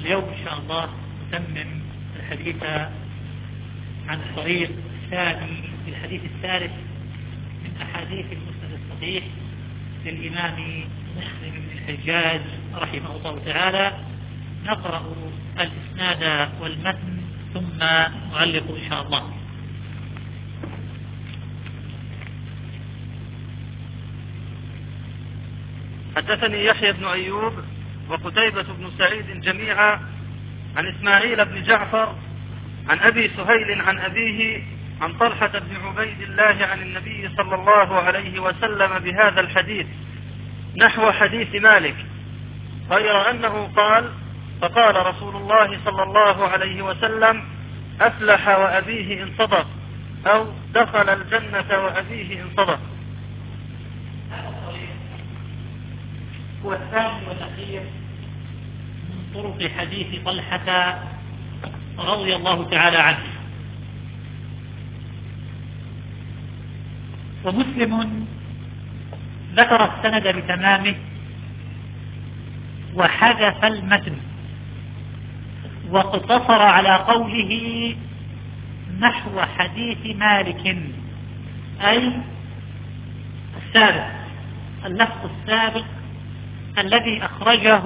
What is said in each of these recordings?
اليوم إن شاء الله نتمم الحديث عن الطريق الثاني للحديث الثالث من أحاديث المسند الصحيح للإمام مسلم بن الحجاج رحمه الله تعالى. نقرأ الإسناد والمتن ثم نعلق إن شاء الله. حدثني يحيى بن أيوب وقتيبة بن سعيد جميعا عن إسماعيل بن جعفر عن أبي سهيل عن أبيه عن طلحة بن عبيد الله عن النبي صلى الله عليه وسلم بهذا الحديث نحو حديث مالك، غير أنه قال: فقال رسول الله صلى الله عليه وسلم: أفلح وأبيه إن صدق، أو دخل الجنة وأبيه إن صدق. هو الثاني والأخير من طرق حديث طلحة رضي الله تعالى عنه. ومسلم ذكر السند بتمامه وحذف المتن واقتصر على قوله نحو حديث مالك، أي السابق، اللفظ السابق الذي أخرجه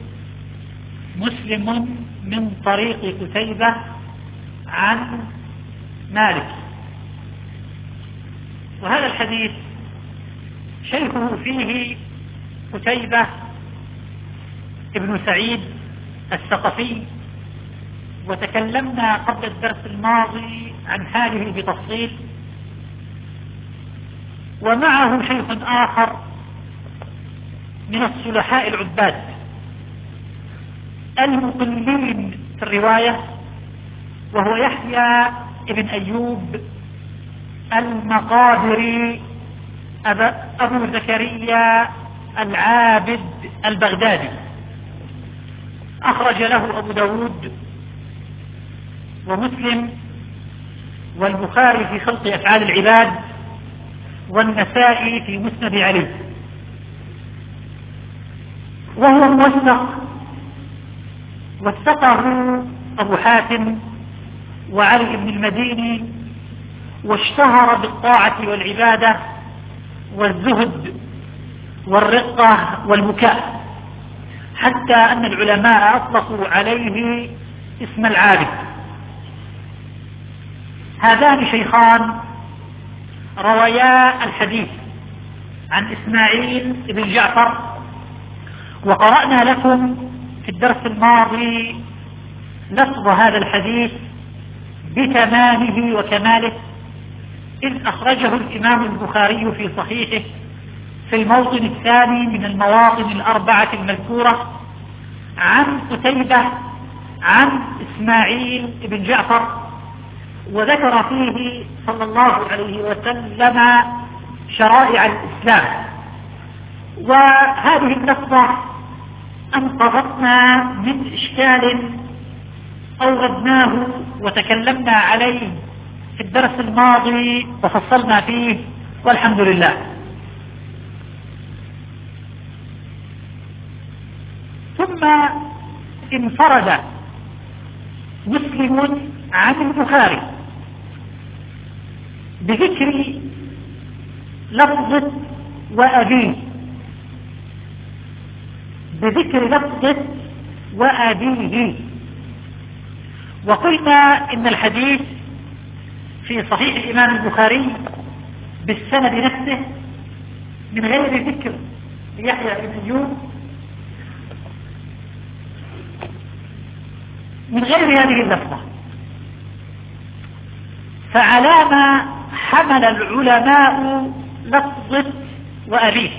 مسلم من طريق قتيبة عن مالك. وهذا الحديث شيخه فيه قتيبة ابن سعيد الثقفي، وتكلمنا قبل الدرس الماضي عن حاله بتفصيل. ومعه شيخ آخر من الصلحاء العباد المقلين في الرواية، وهو يحيى ابن أيوب المقابري أبو زكريا العابد البغدادي، أخرج له أبو داود ومسلم والبخاري في خلق أفعال العباد والنسائي في مسند علي. وهو وثقه أبو حاتم وعلي بن المديني، واشتهر بالطاعة والعبادة والزهد والرقة والبكاء، حتى أن العلماء أطلقوا عليه اسم العابد. هذان شيخان رويا الحديث عن إسماعيل بن جعفر، وقرأنا لكم في الدرس الماضي لفظ هذا الحديث بتمامه وكماله، إذ أخرجه الإمام البخاري في صحيحه في الموطن الثاني من المواطن الأربعة المذكورة عن قتيبة عن إسماعيل بن جعفر، وذكر فيه صلى الله عليه وسلم شرائع الإسلام. وهذه اللفظة أنقذتنا من إشكال أوردناه وتكلمنا عليه في الدرس الماضي وفصلنا فيه، والحمد لله. ثم انفرد مسلم عن البخاري بذكر لفظة وأبيه، بذكر لفظة وأبيه. وقلنا إن الحديث في صحيح الإمام البخاري بالسند نفسه من غير ذكر يحيى بن أيوب، من غير هذه اللفظة. فعلى ما حمل العلماء لفظة وأبيه،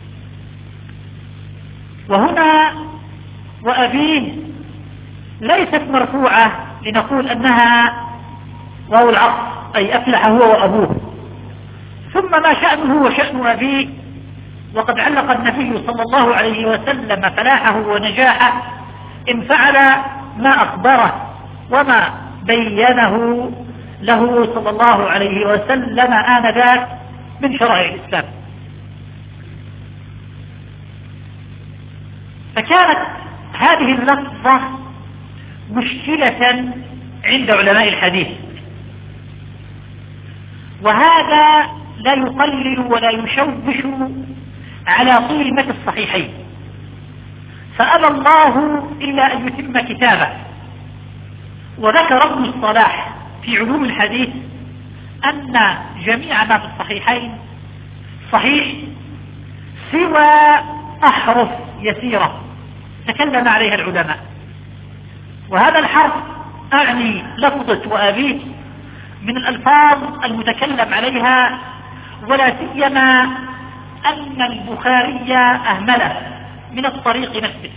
وهنا وأبيه ليست مرفوعة لنقول أنها واو العطف، أي أفلح هو وأبوه، ثم ما شأنه وشأن أبيه. وقد علق النبي صلى الله عليه وسلم فلاحه ونجاحه إن فعل ما أخبره وما بينه له صلى الله عليه وسلم آنذاك من شرائع الإسلام. فكانت هذه اللفظة مشكلة عند علماء الحديث، وهذا لا يقلل ولا يشوش على قيمة الصحيحين، فأبى الله إلا أن يتم كتابه. وذكر ابن الصلاح في علوم الحديث أن جميع ما في الصحيحين صحيح سوى أحرف يسيرة تكلم عليها العلماء، وهذا الحرف أعني لفظة وأبيه من الألفاظ المتكلم عليها، ولا سيما أن البخاري أهمله من الطريق نفسه.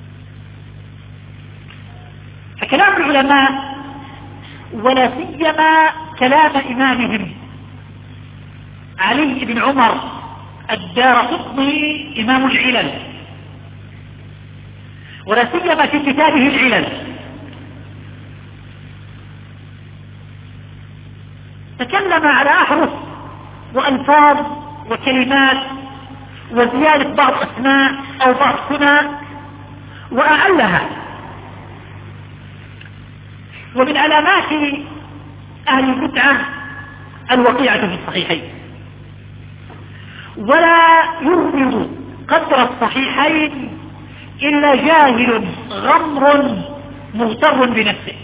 فكلام العلماء ولا سيما كلام إمامهم علي بن عمر الدارقطني إمام العلل، ولا سيما في كتابه العلل، تكلم على أحرف وألفاظ وكلمات وزيادة بعض أسماء أو بعض كنى وأعلها. ومن علامات أهل البدعة الوقيعة في الصحيحين، ولا يظهر قدر الصحيحين إلا جاهل غمر مغتر بنفسه.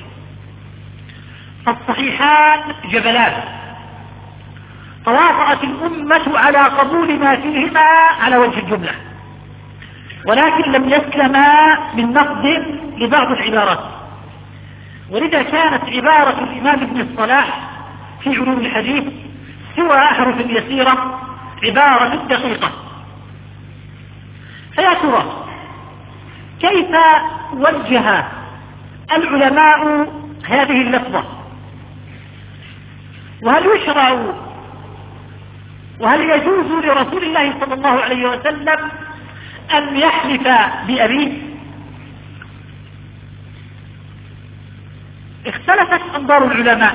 فالصحيحان جبلان توافقت الأمة على قبول ما فيهما على وجه الجملة، ولكن لم يسلما من نقد لبعض العبارات. ولذا كانت عبارة الإمام ابن الصلاح في علوم الحديث سوى أحرف يسيرة عبارة دقيقة. فيا ترى كيف وجه العلماء هذه اللفظة؟ وهل يشرع وهل يجوز لرسول الله صلى الله عليه وسلم أن يحلف بأبيه؟ اختلفت أنظار العلماء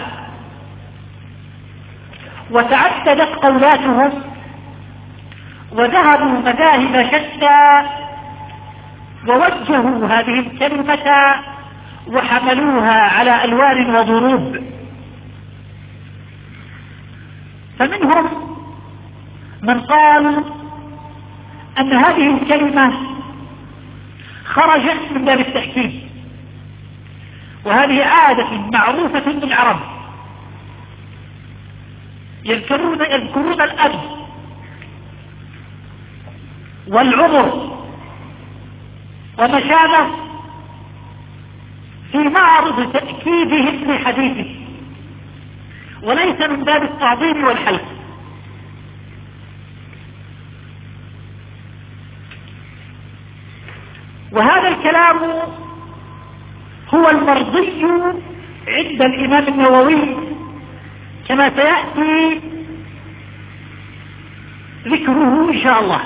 وتعددت قولاتهم وذهبوا مذاهب شتى ووجهوا هذه الكلمة وحملوها على ألوان وضروب. فمنهم من قال أن هذه الكلمة خرجت من باب التأكيد، وهذه عادة معروفة بالعرب، يذكرون الأب والعمر وما شابه في معرض تأكيدهم لحديثه، وليس من باب التعظيم والحلف. وهذا الكلام هو المرضي عند الإمام النووي كما سيأتي ذكره إن شاء الله.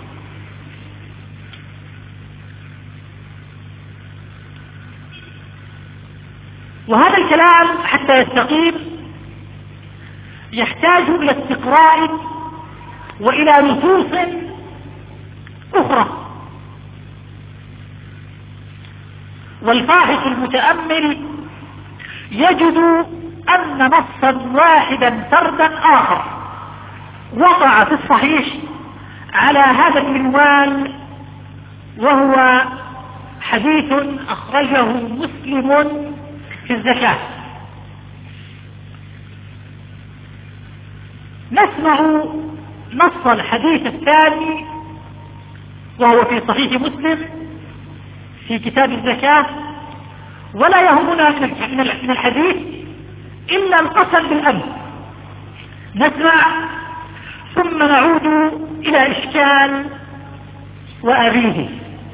وهذا الكلام حتى يستقيم يحتاج إلى استقراء وإلى نصوص أخرى، والباحث المتأمل يجد أن نصا واحدا فردا آخر وقع في الصحيح على هذا المنوال، وهو حديث أخرجه مسلم في الزكاة. نسمع نص الحديث الثاني وهو في صحيح مسلم في كتاب الزكاة، ولا يهمنا من الحديث إلا القسم بالأب. نسمع ثم نعود إلى إشكال وأبيه.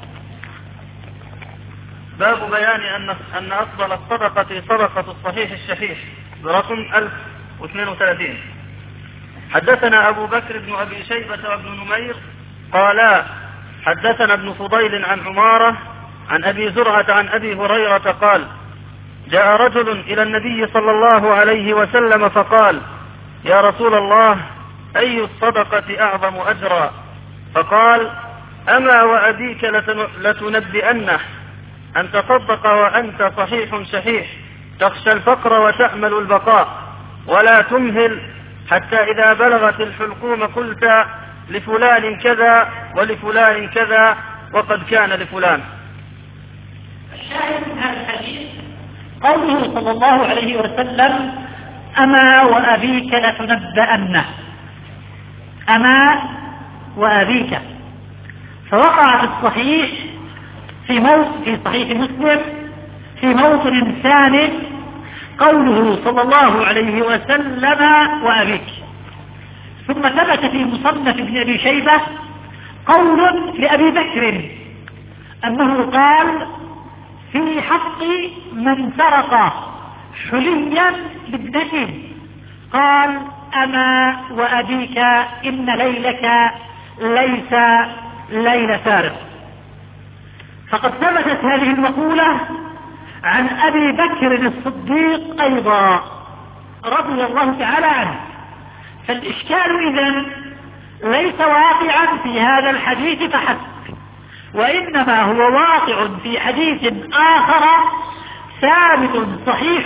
باب بيان أن أفضل الصدقة صدقة الصحيح الشحيح برقم 1032. حدثنا أبو بكر بن أبي شيبة وابن نمير قالا حدثنا ابن فضيل عن عمارة عن أبي زرعة عن أبي هريرة قال جاء رجل إلى النبي صلى الله عليه وسلم فقال يا رسول الله أي الصدقة أعظم أجرا؟ فقال أما وأبيك لتنبئنه أن تصدق وأنت صحيح شحيح تخشى الفقر وتأمل البقاء ولا تمهل حتى إذا بلغت الحلقوم قلت لفلان كذا ولفلان كذا وقد كان لفلان. الشاهد من هذا الحديث قوله صلى الله عليه وسلم أما وأبيك لتنبأن، أما وأبيك، فوقع في الصحيح في صحيح مسلم في موطن ثاني قوله صلى الله عليه وسلم وأبيك. ثم ثبت في مصنف ابن أبي شيبة قول لأبي بكر أنه قال في حق من سرق حليا لابنته قال أما وأبيك إن ليلك ليس ليل سارق. فقد ثبتت هذه المقولة عن أبي بكر الصديق أيضا رضي الله تعالى عنه. فالإشكال إذن ليس واقعا في هذا الحديث فحسب، وإنما هو واقع في حديث آخر ثابت صحيح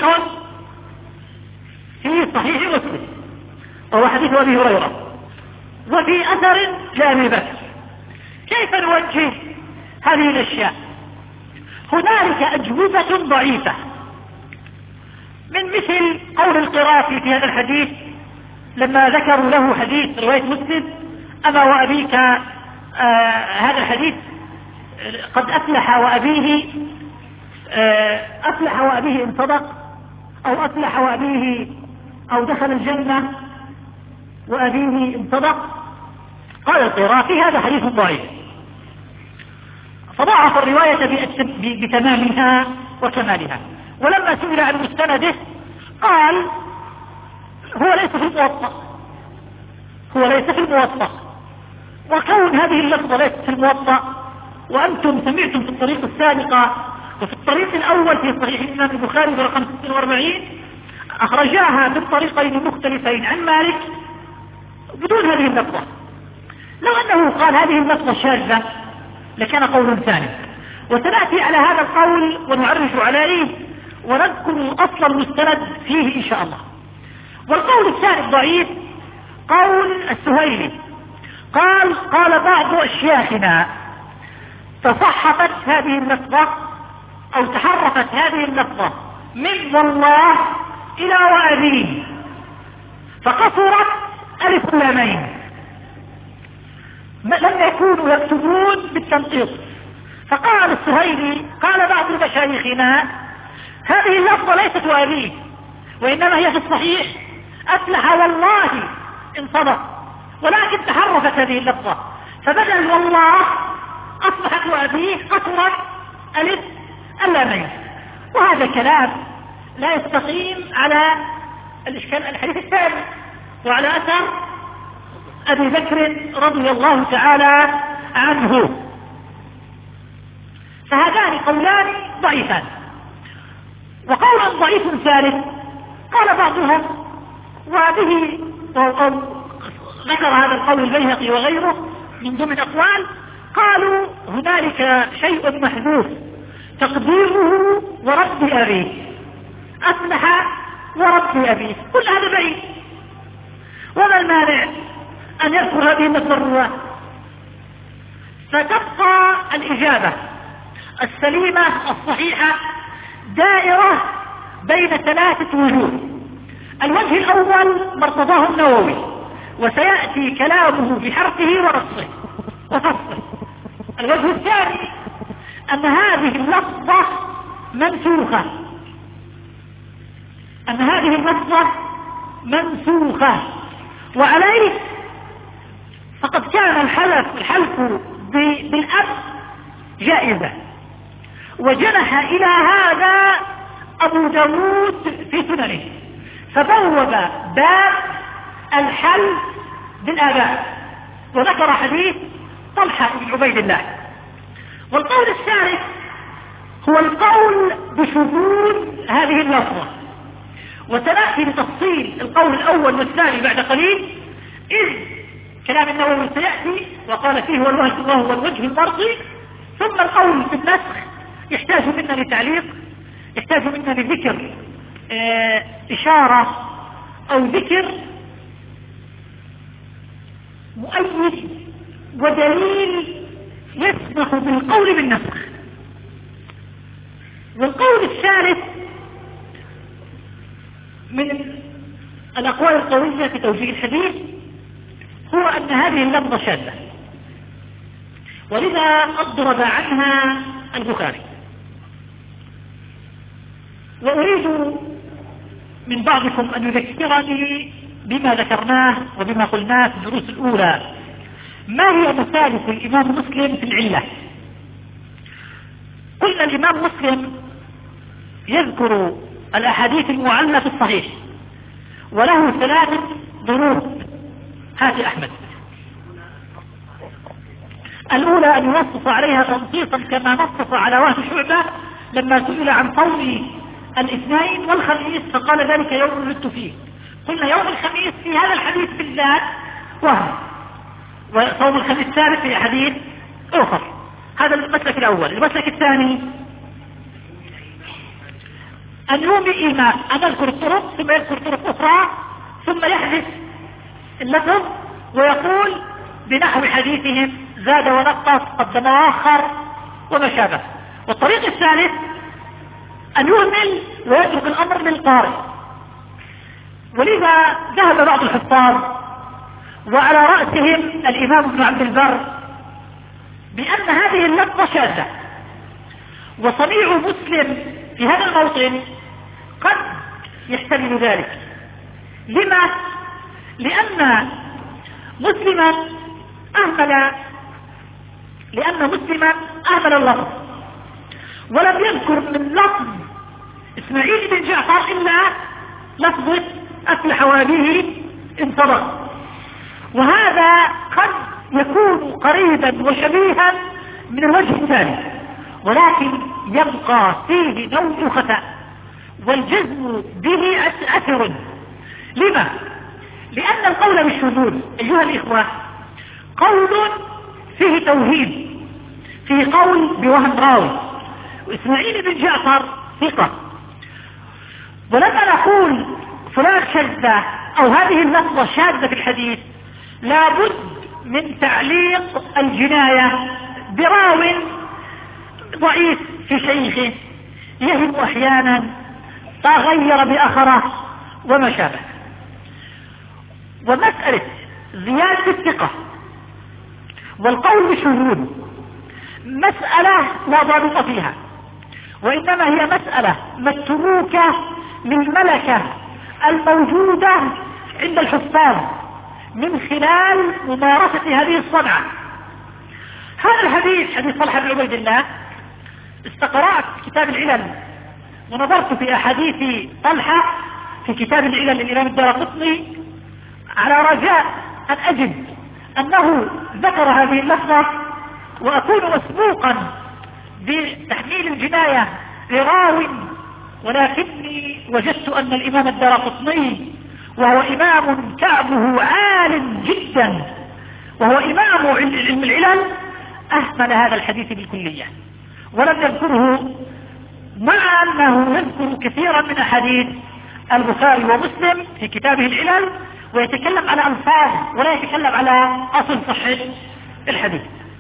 في صحيح مسلم وهو حديث أبي هريرة وفي أثر لأبي بكر. كيف نوجه هذه الأشياء؟ هنالك أجوبة ضعيفة من مثل قول القرافي في هذا الحديث لما ذكروا له حديث رواية مسلم أما وأبيك هذا الحديث قد أفلح وأبيه أفلح وأبيه إن صدق أو أفلح وأبيه أو دخل الجنة وأبيه إن صدق. قال القرافي هذا حديث ضعيف، فضعف الرواية بتمامها وكمالها. ولما سئل عن مستنده قال هو ليس في الموطأ، وكون هذه اللفظة ليست في الموطأ وأنتم سمعتم في الطريق السابقة وفي الطريق الأول في صحيح الإمام البخاري برقم 46 أخرجاها بالطريقين المختلفين عن مالك بدون هذه اللفظة. لو أنه قال هذه اللفظة شاذة لكان قول ثاني، وسنأتي على هذا القول ونعرج عليه ونذكر الأصل المستند فيه إن شاء الله. والقول الثاني الضعيف قول السهيلي قال بعض أشياخنا تصحفت هذه اللفظة أو تحرفت هذه اللفظة من والله إلى وأبيه فقصرت ألف اللامين، لم يكونوا يكتبون بالتنقيط. فقال السهيلي قال بعض مشايخنا هذه اللفظة ليست وأبيه وإنما هي في الصحيح أفلح والله إن صدق، ولكن تحرفت هذه اللفظة فبدل والله أصبحت وأبيه قصرت ألف اللامين. وهذا كلام لا يستقيم على الحديث الثاني وعلى أثر أبي بكر رضي الله تعالى عنه. فهذان قولان ضعيفان. وقول ضعيف ثالث قال بعضهم وبه ذكر هذا القول البيهقي وغيره من ضمن أقوال قالوا هنالك شيء محذوف تقديره ورب أبيه أفلح ورب أبيه، كل هذا بعيد. وما المانع أن يذكر هذه المسرة؟ فتبقى الإجابة السليمة الصحيحة دائرة بين ثلاثة وجوه. الوجه الأول مرتضاه النووي وسيأتي كلامه بحرفه ونصه وفصله. الوجه الثاني أن هذه اللفظة منسوخة، وعليه فقد كان الحلف بالأب جائزة، وجنح إلى هذا أبو داود في سننه فبوب باب الحلف بالآباء وذكر حديث طلحة بن عبيد الله. والقول الثالث هو القول بشذوذ هذه اللفظة، وسنأتي بتفصيل القول الأول والثاني بعد قليل، إذ كلام النووي سيأتي وقال فيه وهو الوجه المرضي، ثم القول في النسخ يحتاج منا لتعليق، يحتاج منا لذكر إشارة أو ذكر مؤيد ودليل يسمح بالقول بالنسخ. والقول الثالث من الأقوال القوية في توجيه الحديث هو أن هذه اللفظة شاذة، ولذا أضرب عنها البخاري. وأريد من بعضكم أن يذكرني بما ذكرناه وبما قلناه في الدروس الأولى. ما هي مسالك الإمام مسلم في العلة؟ قلنا الإمام مسلم يذكر الأحاديث المعلة في الصحيح وله 3 ضروب. هاتي أحمد. الأولى أن ينصص عليها تنصيصا كما نصص على وهب شعبة لما سئل عن صوم الاثنين والخميس فقال ذلك يوم ولدت فيه. قلنا يوم الخميس في هذا الحديث بالذات وهم، وصوم الخميس ثابت في حديث آخر. هذا المسلك الأول. المسلك الثاني أن يومي إيمان، أن يذكر الطرق ثم يذكر طرق أخرى ثم يحدث اللفظ ويقول بنحو حديثهم زاد ونقص قدم وآخر وما شابه. والطريق الثالث أن يهمل ويترك الأمر للقارئ. ولذا ذهب بعض الحفاظ وعلى رأسهم الإمام ابن عبد البر بأن هذه اللفظة شاذة، وصنيع مسلم في هذا الموطن قد يحتمل ذلك. لما؟ لأن مسلما أهمل اللفظ ولم يذكر من لفظ إسماعيل بن جعفر إلا لفظ أفلح وأبيه إن صدق، وهذا قد يكون قريبا وشبيها من الوجه الثاني، ولكن يبقى فيه نوع خطأ والجزم به أثر. لما؟ لأن القول بالشذوذ أيها الإخوة قول فيه توهيم، فيه قول بوهم راوي، وإسماعيل بن جعفر ثقة. ولما نقول فلان شاذة أو هذه اللفظة شاذة في الحديث لابد من تعليق الجناية براو ضعيف في شيخه يهم أحيانا تغير بأخره وما شابه. ومسألة زيادة الثقة والقول بالشذوذ مسألة لا ضابط فيها، وإنما هي مسألة متروكة للملكة الموجودة عند الحفاظ من خلال ممارسة هذه الصنعة. هذا الحديث حديث طلحة بن عبيد الله استقرأت كتاب العلل ونظرت في أحاديث طلحة في كتاب العلل للإمام الدارقطني على رجاء أن أجد أنه ذكر هذه اللفظة وأكون مسبوقا بتحميل الجناية لراو، ولكني وجدت أن الإمام الدارقطني وهو إمام كعبه عال جدا وهو إمام علم العلل أهمل هذا الحديث بالكلية ولم يذكره، مع أنه يذكر كثيرا من أحاديث البخاري ومسلم في كتابه العلل ويتكلم على ألفاظ ولا يتكلم على أصل صحة الحديث.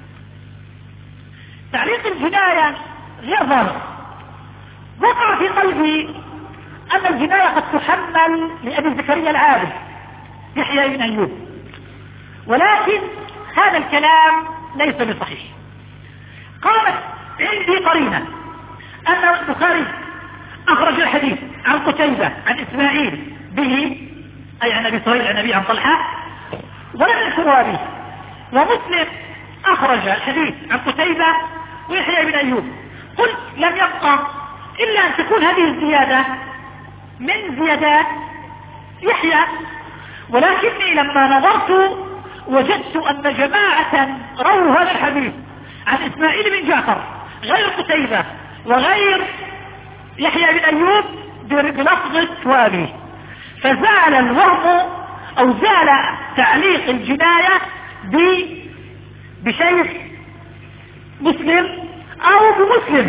تعليق الجناية غير ظاهر. وقع في قلبي أن الجناية قد تحمل لأبي زكريا العابد يحيى بن أيوب، ولكن هذا الكلام ليس بصحيح. قالت عندي قرينة أن البخاري أخرج الحديث عن قتيبة عن إسماعيل به أي عن أبي سهيل عن أبي عن طلحة ولم يذكر أبيه، ومسلم أخرج الحديث عن قتيبة ويحيى بن أيوب. قلت لم يبقى إلا أن تكون هذه الزيادة من زيادات يحيى، ولكني لما نظرت وجدت أن جماعة رووا هذا الحديث عن إسماعيل بن جعفر غير قتيبة وغير يحيى بن أيوب بلفظة وأبيه، فزال الوهم أو زال تعليق الجناية بشيخ مسلم أو بمسلم،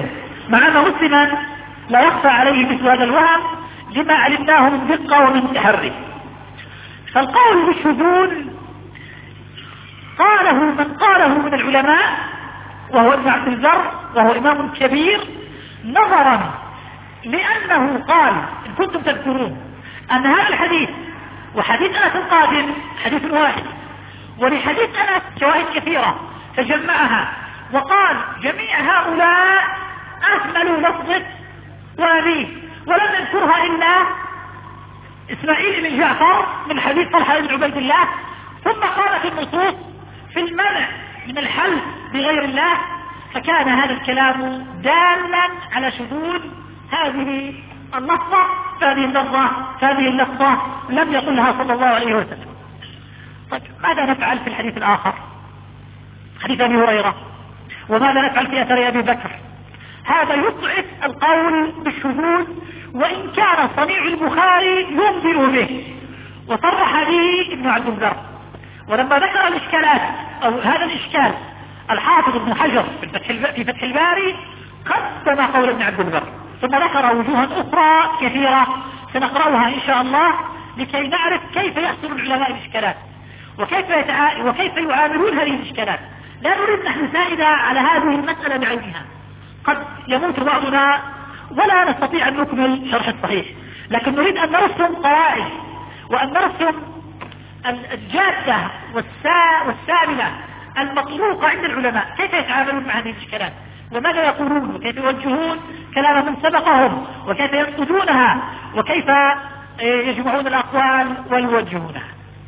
مع أن مسلما لا يخفى عليه مثل هذا الوهم لما علمناه من دقة ومن تحري. فالقول بالشذوذ قاله من قاله من العلماء وهو ابن عبد البر وهو إمام كبير، نظرا لأنه قال إن كنتم تذكرون أن هذا الحديث وحديث أنس القادم حديث واحد، ولحديث أنس شواهد كثيرة فجمعها وقال جميع هؤلاء أكملوا لفظة وأبيه، ولم يذكرها إلا إسماعيل بن جعفر من حديث طلحة بن عبيد الله. ثم قالت النصوص في المنع من الحلف بغير الله، فكان هذا الكلام دالا على شذوذ هذه اللفظة فهذه اللفظة لم يقلها صلى الله عليه وسلم. طيب ماذا نفعل في الحديث الآخر حديث أبي هريرة؟ وماذا نفعل في أثر أبي بكر؟ هذا يضعف القول بالشذوذ، وإن كان صنيع البخاري ينبئ به وصرح به ابن عبد البر. ولما ذكر الإشكالات أو هذا الإشكال الحافظ ابن حجر في فتح الباري قدم قول ابن عبد البر، ثم ذكر وجوها أخرى كثيرة سنقرأها إن شاء الله لكي نعرف كيف يحصل العلماء الإشكالات وكيف يعاملون هذه الإشكالات. لا نريد نحن زائدة على هذه المسألة بعينها، قد يموت بعضنا ولا نستطيع أن نكمل شرح الصحيح، لكن نريد أن نرسم قواعد وأن نرسم الجادة والسامنة المطروقة عند العلماء كيف يتعاملون مع هذه الإشكالات وماذا يقولون وكيف يوجهون كلام من سبقهم وكيف ينقدونها وكيف يجمعون الأقوال ويوجهونها.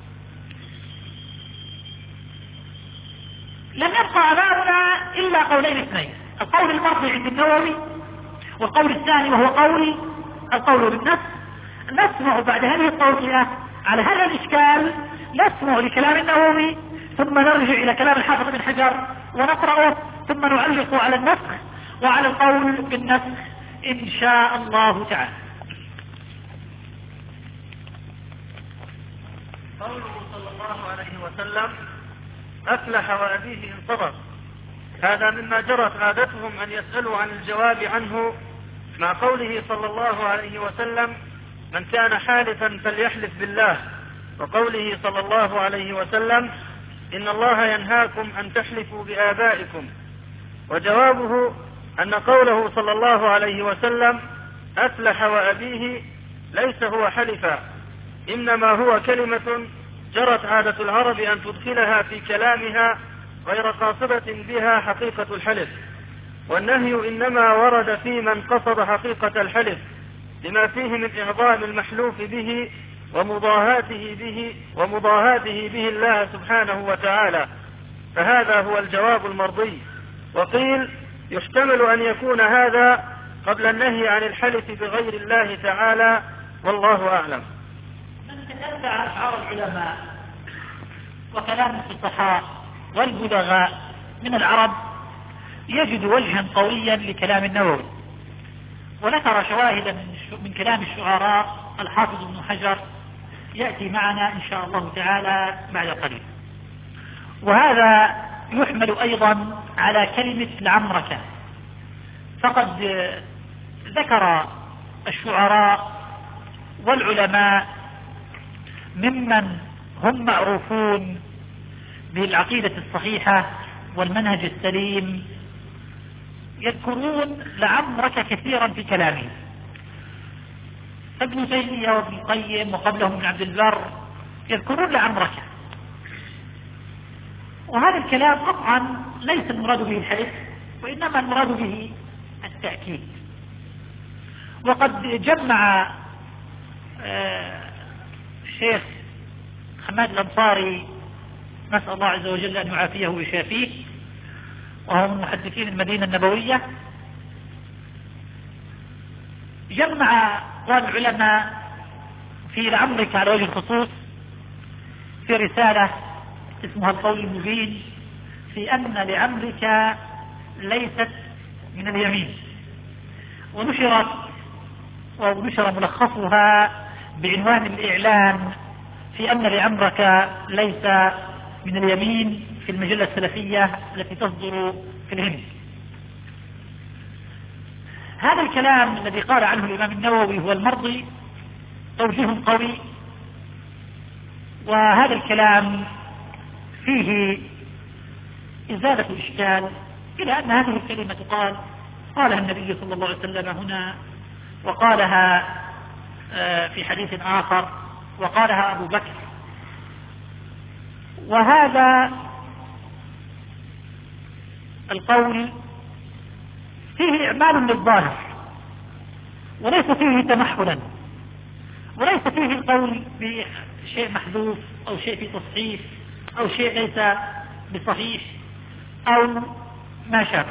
لم يبقى أمامنا إلا قولين اثنين: القول المرضي عند النووي، والقول الثاني وهو القول بالنص. نسمع بعد هذه التوصية على هذا الإشكال، نسمع لكلام النووي ثم نرجع إلى كلام الحافظ بن حجر ونقرأه، ثم نعلق على النسخ وعلى القول بالنسخ إن شاء الله تعالى. قوله صلى الله عليه وسلم: أفلح وأبيه إن صدق. هذا مما جرت عادتهم أن يسألوا عن الجواب عنه، مع قوله صلى الله عليه وسلم: من كان حالفا فليحلف بالله، وقوله صلى الله عليه وسلم: إن الله ينهاكم أن تحلفوا بآبائكم. وجوابه أن قوله صلى الله عليه وسلم أفلح وأبيه ليس هو حلفا، إنما هو كلمة جرت عادة العرب أن تدخلها في كلامها غير قاصدة بها حقيقة الحلف، والنهي إنما ورد في من قصد حقيقة الحلف لما فيه من إعظام المحلوف به ومضاهاته به الله سبحانه وتعالى، فهذا هو الجواب المرضي. وقيل يحتمل أن يكون هذا قبل النهي عن الحلف بغير الله تعالى، والله أعلم. من تتبع أشعار العلماء وكلام الفصحاء والبلغاء من العرب يجد وجها قويا لكلام النووي، وذكر شواهدا من كلام الشعراء الحافظ ابن حجر يأتي معنا إن شاء الله تعالى بعد قليل. وهذا يحمل أيضا على كلمة العمركة، فقد ذكر الشعراء والعلماء ممن هم معروفون بالعقيدة الصحيحة والمنهج السليم، يذكرون لعمركة كثيرا في كلامه. ابن تيمية وابن القيم وقبلهم ابن عبد البر يذكرون لعمركة، وهذا الكلام قطعا ليس المراد به الحلف، وإنما المراد به التأكيد. وقد جمع الشيخ حماد الأنصاري، نسأل الله عز وجل أن يعافيه ويشافيه، وهو من محدثين المدينة النبوية، جمع أقوال العلماء في لعمركة على وجه الخصوص في رسالة اسمها القول المبين في أن لعمركة ليست من اليمين، ونشر ملخصها بعنوان الإعلان في أن لعمركة ليس من اليمين في المجلة السلفية التي تصدر في الهند. هذا الكلام الذي قال عنه الإمام النووي هو المرضي توجيه قوي، وهذا الكلام فيه إزالة الإشكال إلى أن هذه الكلمة قالها النبي صلى الله عليه وسلم هنا، وقالها في حديث آخر، وقالها أبو بكر، وهذا القول فيه إعمال للظاهر وليس فيه تمحلا، وليس فيه القول بشيء محذوف أو شيء في تصحيح أو شيء ليس بصحيح أو ما شابه.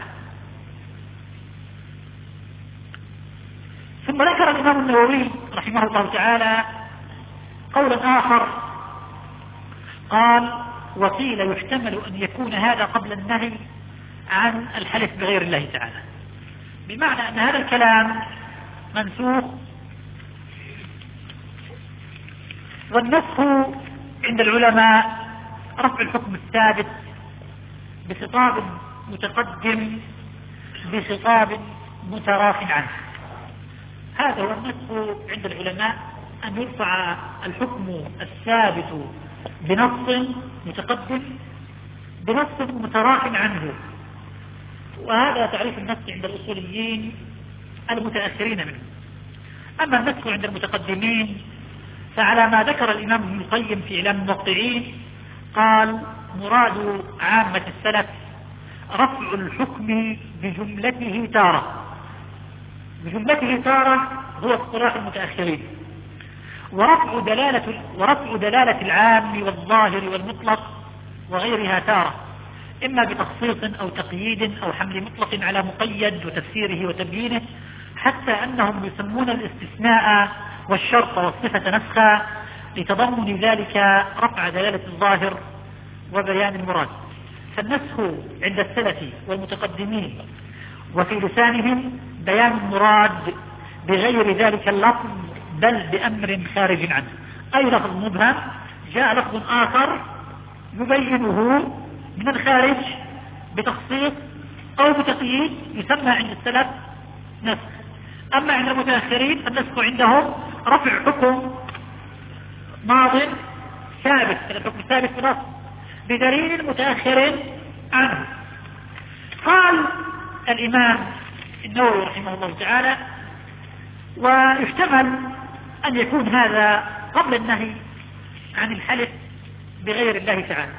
ثم ذكر الإمام النووي رحمه الله تعالى قولا آخر، قال: وقيل يحتمل أن يكون هذا قبل النهي عن الحلف بغير الله تعالى، بمعنى أن هذا الكلام منسوخ، والنسخ عند العلماء رفع الحكم الثابت بخطاب متقدم بخطاب متراخ عنه. هذا هو النسخ عند العلماء، أن يرفع الحكم الثابت بنص متقدم بنص متراخ عنه، وهذا تعريف النسخ عند الأصوليين المتأخرين منه. أما النسخ عند المتقدمين فعلى ما ذكر الإمام ابن القيم في إعلام الموقعين، قال: مراد عامة السلف رفع الحكم بجملته تارة، بجملته تارة هو اصطلاح المتأخرين، ورفع دلالة العام والظاهر والمطلق وغيرها تارة، إما بتخصيص أو تقييد أو حمل مطلق على مقيد وتفسيره وتبيينه، حتى أنهم يسمون الاستثناء والشرط والصفة نسخا لتضمن ذلك رفع دلالة الظاهر وبيان المراد. فالنسخ عند السلف والمتقدمين وفي لسانهم بيان المراد بغير ذلك اللفظ، بل بأمر خارج عنه، أي لفظ مبهم جاء لفظ آخر يبينه من الخارج بتخصيص أو بتقييد، يسمى عند السلف نسخ. أما عند المتأخرين فالنسخ عندهم رفع حكم ماض ثابت، الحكم ثابت بنص بدليل متأخر عنه. قال الإمام النووي رحمه الله تعالى: ويحتمل أن يكون هذا قبل النهي عن الحلف بغير الله تعالى.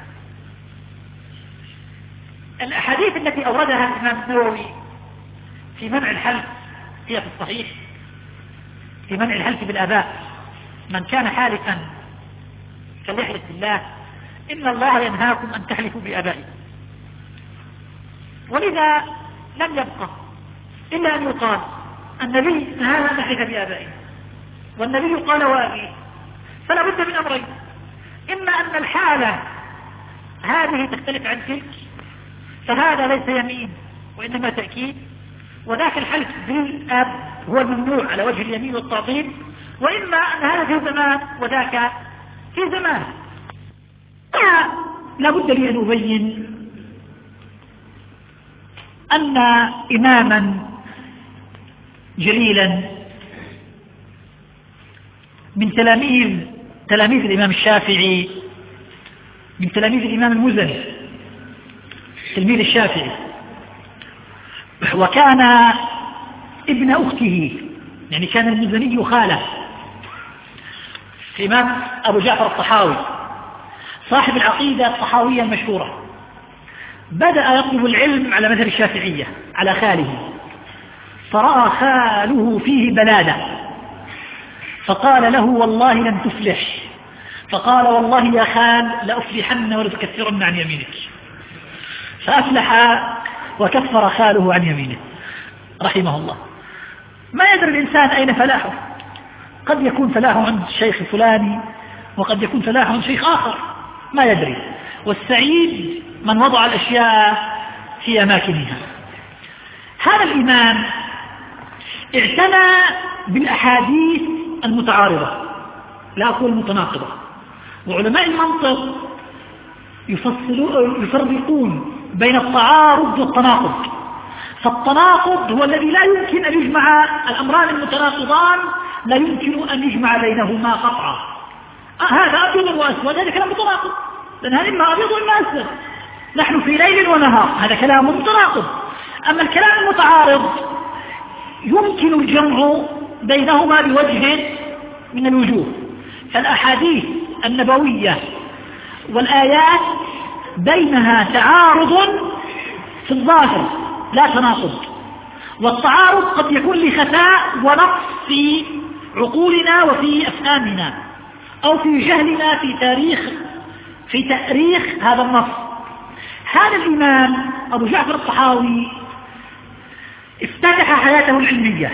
الأحاديث التي أوردها الإمام النووي في منع الحلف هي في الصحيح، في منع الحلف بالآباء. من كان حالفا فليحلف بالله، إن الله ينهاكم أن تحلفوا بآبائكم. ولذا لم يبقى إلا أن يقال النبي نهانا أن نحلف بآبائنا، والنبي قال وأبيه، فلا بد من أمرين: إما أن الحالة هذه تختلف عن تلك، فهذا ليس يمين وإنما تأكيد، وذاك الحلف بالأب هو الممنوع على وجه اليمين والتعظيم، وإما أن هذا في زمان وذاك في زمان. لا بد لي أن أبين أن إماما جليلا من تلاميذ الإمام الشافعي، من تلاميذ الإمام المزني تلميذ الشافعي، وكان ابن أخته، يعني كان المزني خاله الإمام أبو جعفر الطحاوي صاحب العقيدة الطحاوية المشهورة، بدأ يطلب العلم على مذهب الشافعية على خاله، فرأى خاله فيه بلادة، فقال له: والله لن تفلح. فقال: والله يا خال لأفلحن ولتكفرن عن يمينك. فأفلح وكفر خاله عن يمينه رحمه الله. ما يدري الإنسان أين فلاحه، قد يكون فلاحه عند الشيخ الفلاني وقد يكون فلاحه عند شيخ آخر، ما يدري. والسعيد من وضع الأشياء في أماكنها. هذا الإمام اعتنى بالأحاديث المتعارضة لا أقول المتناقضة، وعلماء المنطق يفرقون بين التعارض والتناقض، فالتناقض هو الذي لا يمكن أن يجمع الأمران المتناقضان، لا يمكن أن يجمع بينهما قطعا. هذا أبيض وأسود، هذا كلام متناقض، لأن هذا إما أبيض وإما أسود. نحن في ليل ونهار، هذا كلام متناقض. أما الكلام المتعارض يمكن الجمع بينهما بوجه من الوجوه. فالأحاديث النبوية والآيات بينها تعارض في الظاهر لا تناقض، والتعارض قد يكون لخفاء ونقص في عقولنا وفي أفهامنا، أو في جهلنا في تاريخ هذا النص. هذا الإمام أبو جعفر الطحاوي افتتح حياته العلمية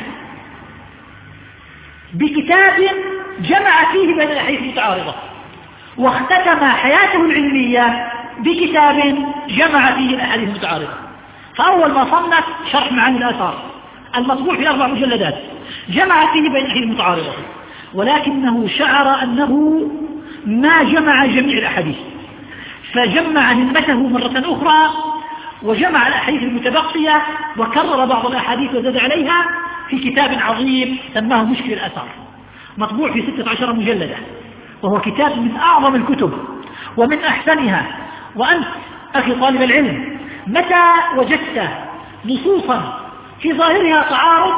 بكتاب جمع فيه بين الأحاديث المتعارضة، واختتم حياته العلمية بكتاب جمع فيه الأحاديث المتعارضة. فأول ما صنف شرح معاني الآثار المطبوع في 4 مجلدات جمع فيه بين الأحاديث المتعارضة، ولكنه شعر أنه ما جمع جميع الأحاديث، فجمع همته مرة أخرى وجمع الأحاديث المتبقية وكرر بعض الأحاديث وزاد عليها في كتاب عظيم سماه مشكل الآثار، مطبوع في 16 مجلدة، وهو كتاب من أعظم الكتب ومن أحسنها. وأنت أخي طالب العلم متى وجدت نصوصا في ظاهرها تعارض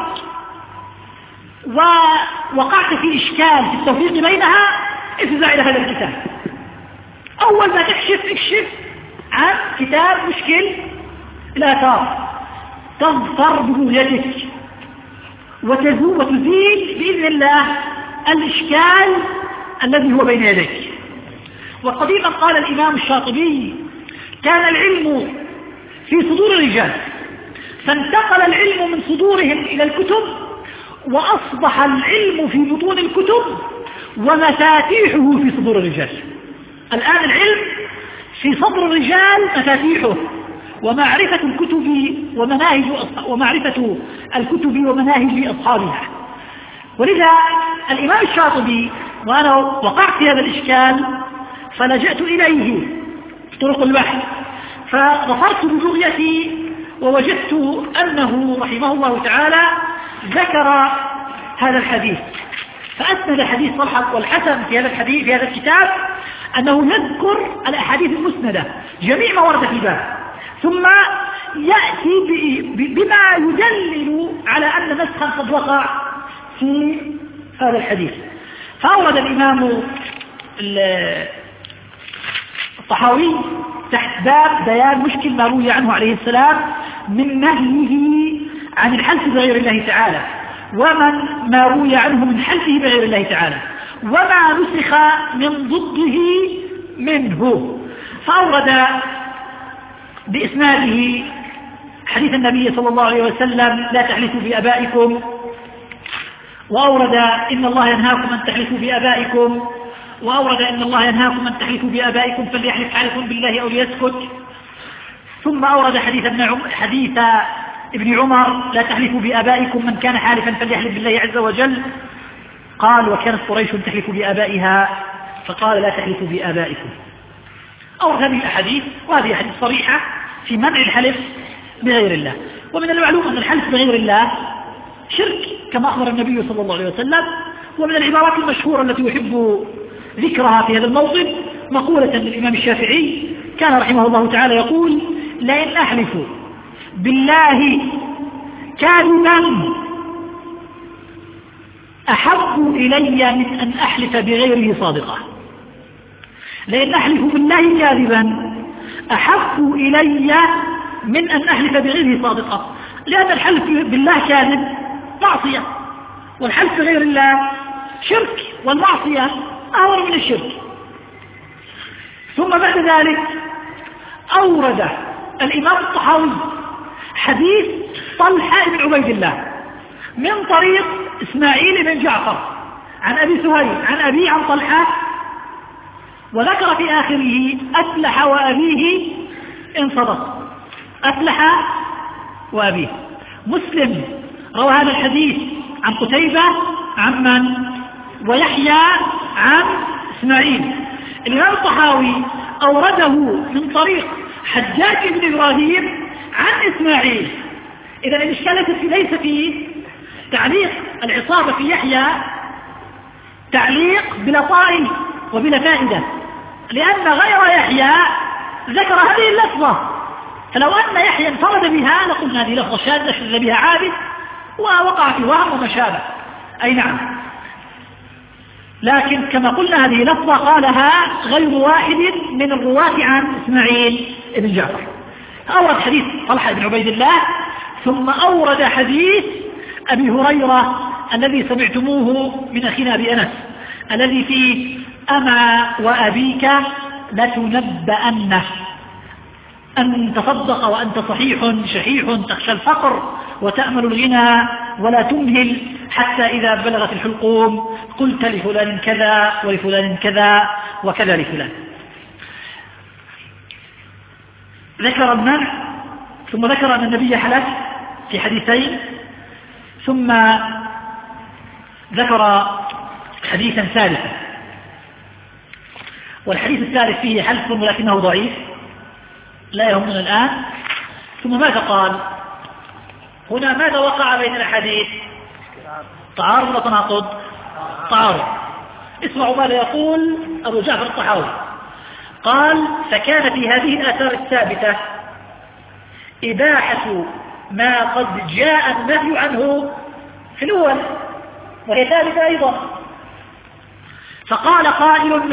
ووقعت في إشكال في التوفيق بينها، افزع إلى هذا الكتاب. أول ما اكشف عن كتاب مشكل الآثار، تظفر برؤيتك وتزيل بإذن الله الإشكال الذي هو بين يديك. وقديما قال الإمام الشاطبي: كان العلم في صدور الرجال، فانتقل العلم من صدورهم إلى الكتب، وأصبح العلم في بطون الكتب ومفاتيحه في صدور الرجال. الآن العلم في صدر الرجال مفاتيحه ومعرفة الكتب ومناهج أصحابها. ولذا الإمام الشاطبي، وأنا وقعت في هذا الإشكال فلجأت إليه في طرق البحث، فظفرت برؤيتي ووجدت أنه رحمه الله تعالى ذكر هذا الحديث، فأسند حديث طلحة والحسن في هذا الحديث في هذا الكتاب، أنه يذكر الأحاديث المسندة جميع ما ورد في الباب، ثم يأتي بما يدلل على أن نسخا قد وقع في هذا الحديث. فأورد الإمام الطحاوي تحت باب بيان مشكل ما روي عنه عليه السلام من نهيه عن الحلف بغير الله تعالى، ما روي عنه من حلفه بغير الله تعالى، وما نسخ من ضده منه. فأورد بإسناده حديث النبي صلى الله عليه وسلم: لا تحلفوا بآبائكم، وأورد: إن الله ينهاكم أن تحلفوا بآبائكم، وأورد: إن الله ينهاكم أن تحلفوا بآبائكم فليحلف حالف بالله أو ليسكت. ثم أورد حديث ابن عمر: لا تحلفوا بآبائكم، من كان حالفا فليحلف بالله عز وجل. قال: وكانت قريش تحلف بآبائها، فقال: لا تحلفوا بآبائكم. أورد هذه الأحاديث، وهذه أحاديث صريحة في منع الحلف بغير الله. ومن المعلوم أن الحلف بغير الله شرك كما أخبر النبي صلى الله عليه وسلم. ومن العبارات المشهورة التي يحب ذكرها في هذا الموطن مقولة للإمام الشافعي كان رحمه الله تعالى يقول: لئن أحلف بالله كاذبا أحب إلي من أن أحلف بغيره صادقا. لئن أحلف بالله كاذبا أحب إلي من أن أحلف بغيره صادقا، لأن الحلف بالله كاذب معصية، والحلف بغير الله شرك، والمعصية أهون من الشرك. ثم بعد ذلك أورد الإمام الطحاوي حديث طلحة بن عبيد الله من طريق إسماعيل بن جعفر عن أبي سهيل عن أبي عن طلحة، وذكر في آخره: أفلح وأبيه إن صدق. أفلح وأبيه. مسلم روى هذا الحديث عن قتيبة عن من؟ ويحيى عن إسماعيل. الإمام الطحاوي أورده من طريق حجاج بن إبراهيم عن إسماعيل إذا الإشكال ليس في تعليق العصابة في يحيى تعليق بلا طائل وبلا فائدة، لأن غير يحيى ذكر هذه اللفظة، فلو أن يحيى انفرد بها لقلنا هذه لفظة شاذة شذ بها عابد ووقع في وهم وما شابه. أي نعم، لكن كما قلنا هذه لفظة قالها غير واحد من الرواة عن إسماعيل بن جعفر. أورد حديث طلحة بن عبيد الله، ثم أورد حديث أبي هريرة الذي سمعتموه من أخينا أبي أنس الذي فيه أما وأبيك لتنبأنه أن تصدق وأنت صحيح شحيح تخشى الفقر وتأمل الغنى ولا تمهل حتى إذا بلغت الحلقوم قلت لفلان كذا ولفلان كذا وكذا لفلان. ذكر المنع، ثم ذكر أن النبي حلف في حديثين، ثم ذكر حديثا ثالثا، والحديث الثالث فيه حلف ولكنه ضعيف لا يهمنا الآن. ثم ماذا قال هنا؟ ماذا وقع بين الحديث؟ تعارض وتناقض؟ تعارض. اسمعوا ماذا يقول أبو جعفر الطحاوي. قال: فكان في هذه الآثار الثابتة إباحة ما قد جاء النهي عنه في الأول، وهي ثابتة أيضا. فقال قائل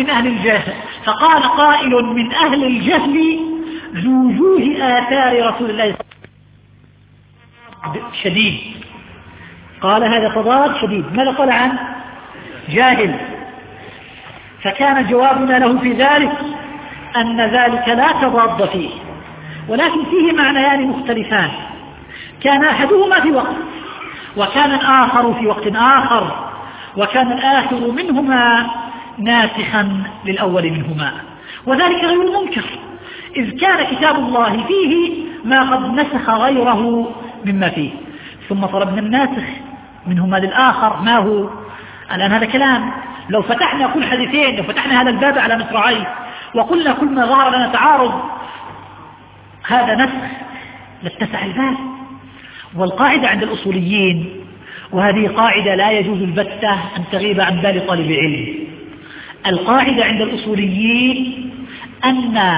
من أهل الجهل لوجوه آثار رسول الله صلى الله عليه وسلم شديد. قال هذا تضاد شديد. ماذا قال عن جاهل؟ فكان جوابنا له في ذلك أن ذلك لا تضاد فيه، ولكن فيه معنيان مختلفان، كان أحدهما في وقت وكان الآخر في وقت آخر، وكان الآخر منهما ناسخا للأول منهما، وذلك غير المنكر، إذ كان كتاب الله فيه ما قد نسخ غيره مما فيه. ثم طلبنا الناسخ منهما للآخر ما هو. الآن هذا كلام لو فتحنا كل حديثين، لو فتحنا هذا الباب على مصراعيه وقلنا كل ما ظهر لنا تعارض هذا نسخ لاتسع الباب. والقاعدة عند الأصوليين، وهذه قاعدة لا يجوز البتة أن تغيب عن بال طالب علم، القاعدة عند الأصوليين أن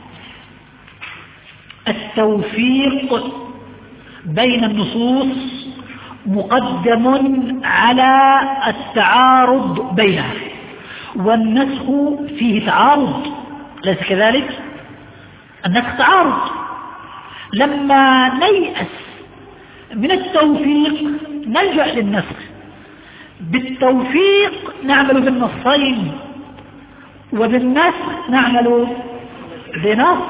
التوفيق بين النصوص مقدم على التعارض بينها، والنسخ فيه تعارض، ليس كذلك؟ النسخ تعارض. لما نيأس من التوفيق نلجأ للنسخ، بالتوفيق نعمل بالنصين، وبالنسخ نعمل بنص.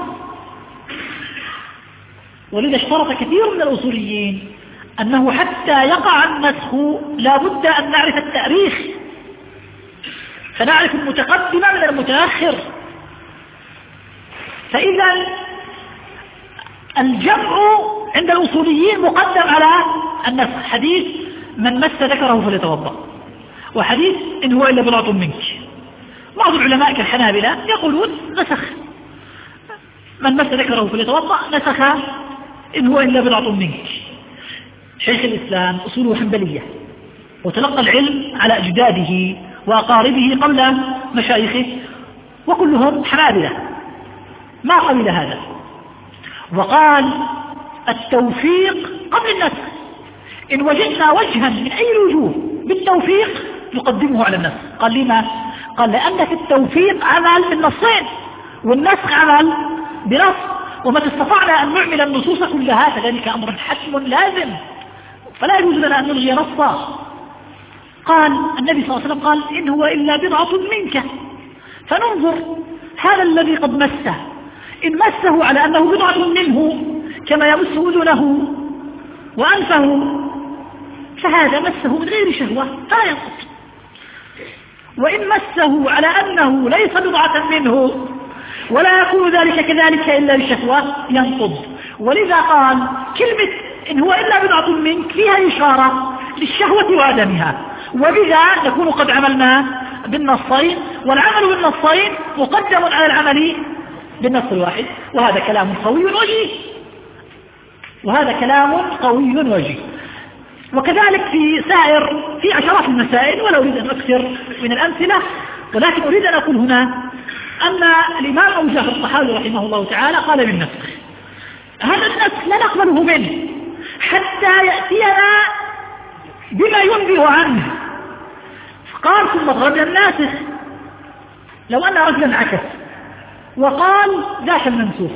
ولذا اشترط كثير من الأصوليين أنه حتى يقع النسخ لا بد أن نعرف التاريخ، فنعرف المتقدم من المتأخر. فإذا الجمع عند الأصوليين مقدم على النسخ. حديث من مس ذكره فليتوضأ، وحديث إن هو إلا بضعة منك. بعض العلماء كالحنابلة يقولون نسخ من مس ذكره فليتوضأ، نسخ إن هو إلا بضعة منك. شيخ الإسلام أصوله حنبلية، وتلقى العلم على أجداده وأقاربه قبل مشايخه، وكلهم حنابلة، ما قبل هذا، وقال التوفيق قبل النسخ. إن وجدنا وجها من أي الوجوه بالتوفيق نقدمه على النسخ. قال لما؟ قال لأن في التوفيق عمل بالنصين، والنسخ عمل بنص، وما استطعنا أن نعمل النصوص كلها فذلك أمر حتم لازم، فلا يجوز لنا أن نلغي نصا. قال النبي صلى الله عليه وسلم قال إن هو إلا بضعة منك، فننظر هذا الذي قد مسه، إن مسه على أنه بضعة منه كما يمس أذنه وأنفه فهذا مسه من غير شهوة فلا ينقض، وإن مسه على أنه ليس بضعة منه ولا يكون ذلك كذلك إلا بشهوة ينقض. ولذا قال كلمة إن هو إلا بضعة منك فيها إشارة للشهوة وعدمها، وبذا نكون قد عملنا بالنصين، والعمل بالنصين مقدم على العمل بالنص الواحد، وهذا كلام قوي وجيه. وهذا كلام قوي وجيه. وكذلك في عشرات المسائل، ولا أريد أن أكثر من الأمثلة، ولكن أريد أن أقول هنا أن الإمام أبو جعفر الطحاوي رحمه الله تعالى قال بالنسخ. هذا النسخ لا نقبله منه حتى يأتينا بما ينبه عنه. قال ثم ضربنا الناسخ. لو أن رجلا عكس وقال ذاك المنسوخ،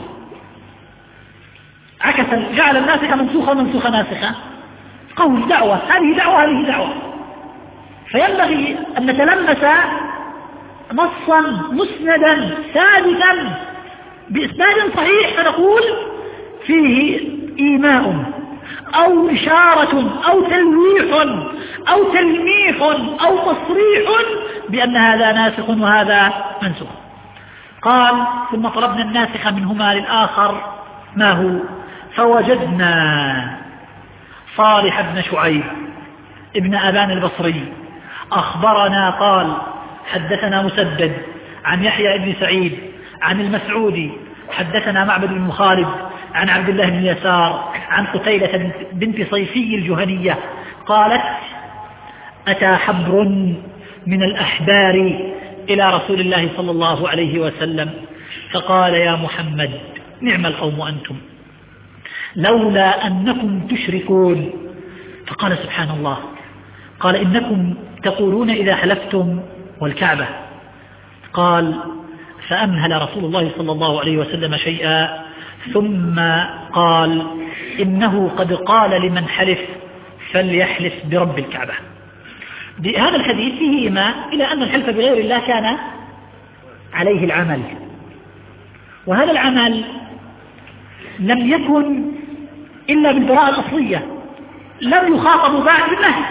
عكس جعل الناسخ منسوخا ومنسوخ ناسخا، قول دعوة، هذه دعوة هذه دعوة، فينبغي أن نتلمس نصا مسندا ثابتا بإسناد صحيح فنقول فيه إيماء أو إشارة أو تلويح أو تلميح أو تصريح بأن هذا ناسخ وهذا منسوخ. قال ثم طلبنا الناسخ منهما للآخر ما هو؟ فوجدنا صالح بن شعيب ابن أبان البصري أخبرنا قال حدثنا مسدد عن يحيى بن سعيد عن المسعودي حدثنا معبد بن خالد عن عبد الله بن يسار عن قتيلة بنت صيفي الجهنية قالت أتى حبر من الأحبار إلى رسول الله صلى الله عليه وسلم فقال يا محمد نعم القوم أنتم لولا أنكم تشركون. فقال سبحان الله، قال إنكم تقولون إذا حلفتم والكعبة. قال فأمهل رسول الله صلى الله عليه وسلم شيئا ثم قال إنه قد قال لمن حلف فليحلف برب الكعبة. بهذا الحديث فيه إيماء إلى أن الحلف بغير الله كان عليه العمل، وهذا العمل لم يكن إلا بالبراءة الأصلية، لم يخاطب بعد بالنهي.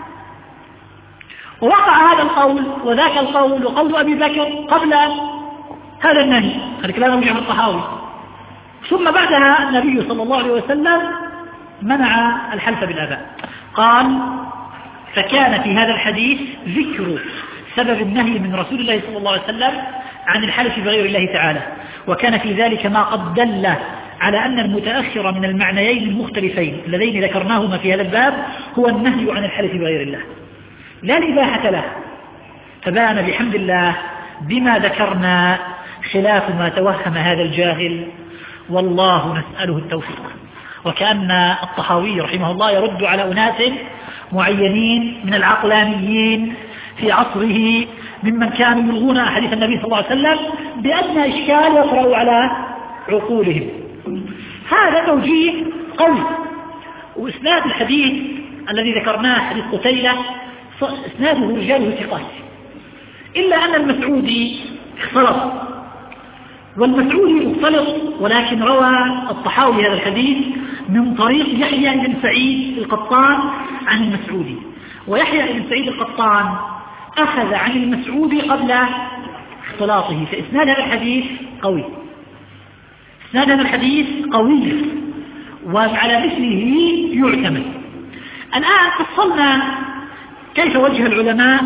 ووقع هذا القول وذاك القول وقول أبي بكر قبل هذا النهي، هذا كلام أبو جعفر الطحاوي. ثم بعدها النبي صلى الله عليه وسلم منع الحلف بالآباء. قال فكان في هذا الحديث ذكر سبب النهي من رسول الله صلى الله عليه وسلم عن الحلف بغير الله تعالى، وكان في ذلك ما قد دل على أن المتأخر من المعنيين المختلفين اللذين ذكرناهما في هذا الباب هو النهي عن الحلف بغير الله لا الإباحة له. فبان بحمد الله بما ذكرنا خلاف ما توهم هذا الجاهل، والله نسأله التوفيق. وكأن الطحاوي رحمه الله يرد على أناس معينين من العقلانيين في عصره ممن كانوا يلغون أحاديث النبي صلى الله عليه وسلم بأدنى إشكال يطرأ على عقولهم. هذا توجيه قوي. وإسناد الحديث الذي ذكرناه حديث قتيلة إسناده رجاله ثقات، إلا أن المسعودي اختلط، والمسعودي مختلط، ولكن روى الطحاوي هذا الحديث من طريق يحيى بن سعيد القطان عن المسعودي، ويحيى بن سعيد القطان أخذ عن المسعودي قبل اختلاطه، فإسناد هذا الحديث قوي، إسناد هذا الحديث قوي وعلى مثله يعتمد. الآن فصلنا كيف وجه العلماء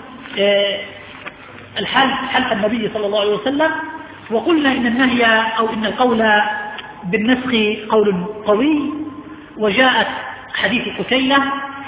حلف النبي صلى الله عليه وسلم، وقلنا إن النهي أو إن القول بالنسخ قول قوي، وجاءت حديث قتيلة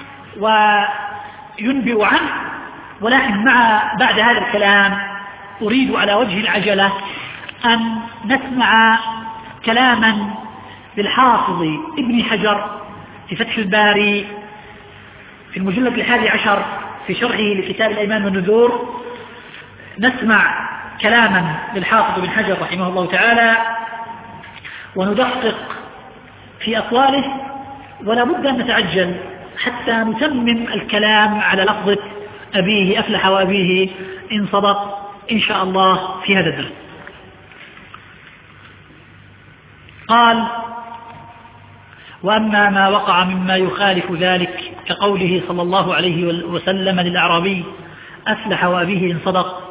وينبئ عنه. ولكن بعد هذا الكلام أريد على وجه العجلة أن نسمع كلاما للحافظ ابن حجر في فتح الباري في المجلد 11 في شرحه لكتاب الأيمان والنذور. نسمع كلاما للحافظ ابن حجر رحمه الله تعالى وندقق في أقواله، ولا بد أن نتعجل حتى نتمم الكلام على لفظة أبيه أفلح وأبيه إن صدق إن شاء الله في هذا الدرس. قال وأما ما وقع مما يخالف ذلك كقوله صلى الله عليه وسلم للأعرابي أفلح وأبيه إن صدق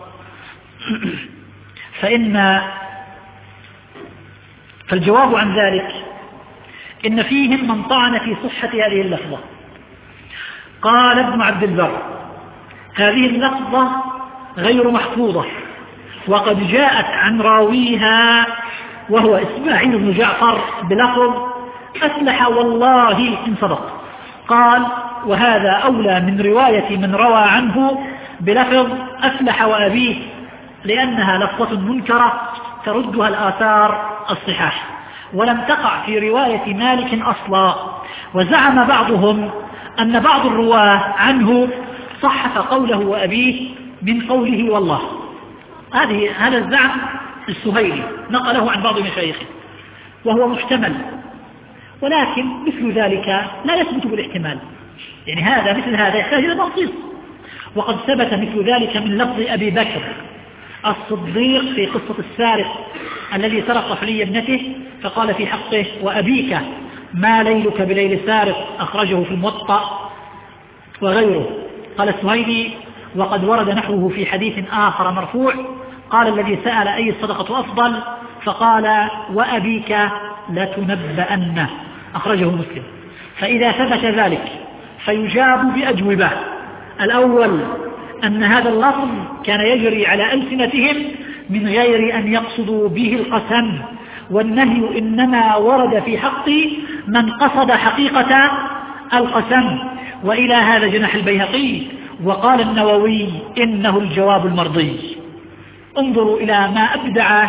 فالجواب عن ذلك إن فيهم من طعن في صحة هذه اللفظة. قال ابن عبد البر هذه اللفظة غير محفوظة، وقد جاءت عن راويها وهو إسماعيل بن جعفر بلفظ أفلح والله إن صدق. قال وهذا أولى من رواية من روى عنه بلفظ أفلح وأبيه، لأنها لفظة منكرة تردها الآثار الصحاح، ولم تقع في رواية مالك أصلا. وزعم بعضهم أن بعض الرواه عنه صحف قوله وأبيه من قوله والله. هذا الزعم السهيلي نقله عن بعض مشايخه وهو محتمل، ولكن مثل ذلك لا يثبت بالاحتمال، يعني مثل هذا يحتاج إلى تنصيص. وقد ثبت مثل ذلك من لفظ أبي بكر الصديق في قصة السارق الذي سرق حلي ابنته فقال في حقه وأبيك ما ليلك بليل سارق، أخرجه في الموطأ وغيره. قال السهيلي وقد ورد نحوه في حديث آخر مرفوع، قال الذي سأل أي الصدقة أفضل فقال وأبيك لتنبأن، أخرجه مسلم. فإذا ثبت ذلك فيجاب بأجوبة. الأول أن هذا اللفظ كان يجري على ألسنتهم من غير أن يقصدوا به القسم، والنهي إنما ورد في حق من قصد حقيقة القسم. وإلى هذا جنح البيهقي، وقال النووي إنه الجواب المرضي. انظروا إلى ما أبدع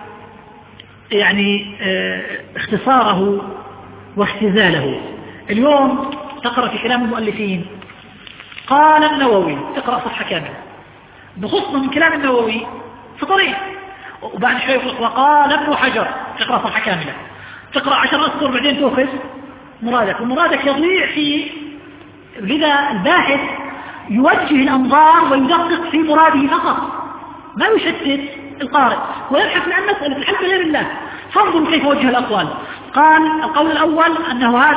يعني اختصاره واختزاله. اليوم تقرأ في كلام المؤلفين قال النووي تقرأ صفحة كاملة بخصم من كلام النووي في طريق، وبعد شوي وقال ابن حجر تقرأ صفحة كاملة، تقرأ 10 أسطر بعدين تأخذ مرادك، ومرادك يضيع في. لذا الباحث يوجه الأنظار ويدقق في مراده فقط، ما يشتت القارئ ويبحث عن مسألة الحل بغير الله. فانظروا كيف وجه الأقوال. قال القول الأول أنه هذا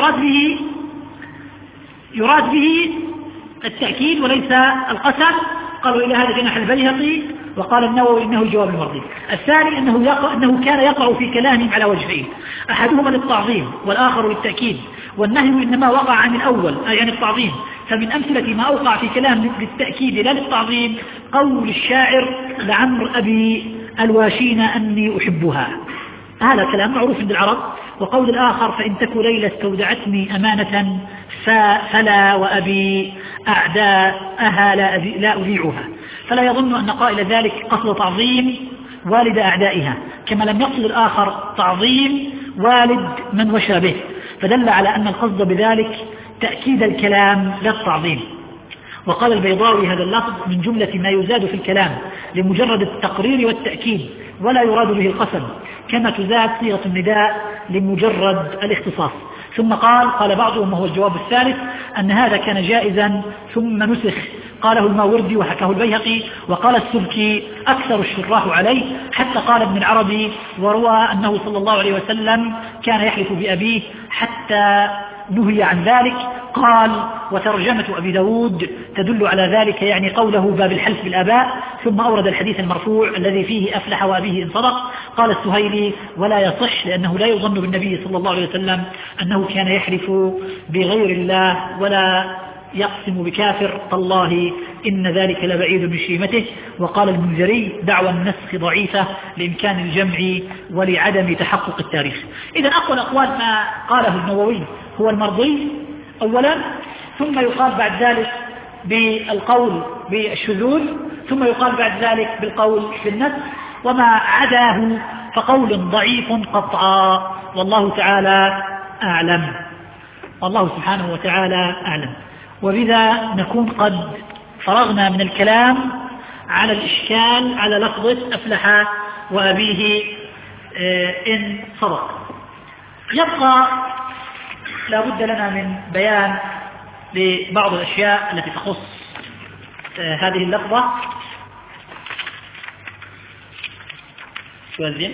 يراد به التأكيد وليس القسم. قالوا إلى هذا جنح البيهقي. وقال النووي إنه الجواب المرضي. الثاني أنه كان يقع في كلامهم على وجهين، أحدهما للتعظيم والآخر للتأكيد، والنهي إنما وقع عن الأول أي عن التعظيم. فمن أمثلة ما أوقع في كلام للتأكيد لا للتعظيم قول الشاعر لعمر أبي الواشين أني أحبها، هذا كلام معروف عند العرب. وقول الآخر فإن تك ليلة استودعتني أمانة فلا وأبي أعداءها لا أذيعها. فلا يظن أن قائل ذلك قصد تعظيم والد أعدائها، كما لم يقصد الآخر تعظيم والد من وشى به، فدل على أن القصد بذلك تأكيد الكلام لا التعظيم. وقال البيضاوي هذا اللفظ من جملة ما يزاد في الكلام لمجرد التقرير والتأكيد ولا يراد به القسم، كما تزاد صيغة النداء لمجرد الاختصاص. ثم قال بعضهم وهو الجواب الثالث أن هذا كان جائزا ثم نسخ، قاله الماوردي وحكاه البيهقي. وقال السبكي أكثر الشراح عليه، حتى قال ابن العربي وروى أنه صلى الله عليه وسلم كان يحلف بأبيه حتى نهي عن ذلك. قال وترجمة أبي داود تدل على ذلك، يعني قوله باب الحلف بالآباء. ثم أورد الحديث المرفوع الذي فيه أفلح وأبيه إن صدق. قال السهيلي ولا يصح، لأنه لا يظن بالنبي صلى الله عليه وسلم أنه كان يحلف بغير الله ولا يقسم بكافر، تالله إن ذلك لبعيد من شيمته. وقال المنذري دعوى النسخ ضعيفة لإمكان الجمع ولعدم تحقق التاريخ. إذا أقوى الأقوال ما قاله النووي هو المرضي أولا، ثم يقال بعد ذلك بالقول بالشذوذ، ثم يقال بعد ذلك بالقول بالنسخ، وما عداه فقول ضعيف قطعا، والله تعالى أعلم، والله سبحانه وتعالى أعلم. وبذا نكون قد فرغنا من الكلام على الإشكال على لفظة أفلح وأبيه إن صدق. يبقى لا بد لنا من بيان لبعض الأشياء التي تخص هذه اللفظة. شوازين.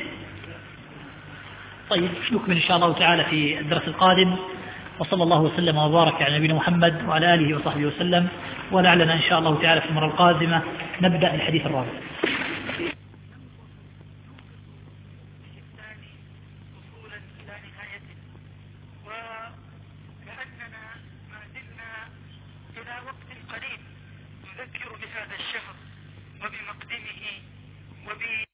طيب نكمل إن شاء الله تعالى في الدرس القادم، وصلى الله وسلم وبارك على نبينا محمد وعلى آله وصحبه وسلم. ولعلنا إن شاء الله تعالى في المرة القادمة نبدأ الحديث الرابع. وكأننا ما زلنا إلى وقت قريب نذكر بهذا الشهر وبمقدمه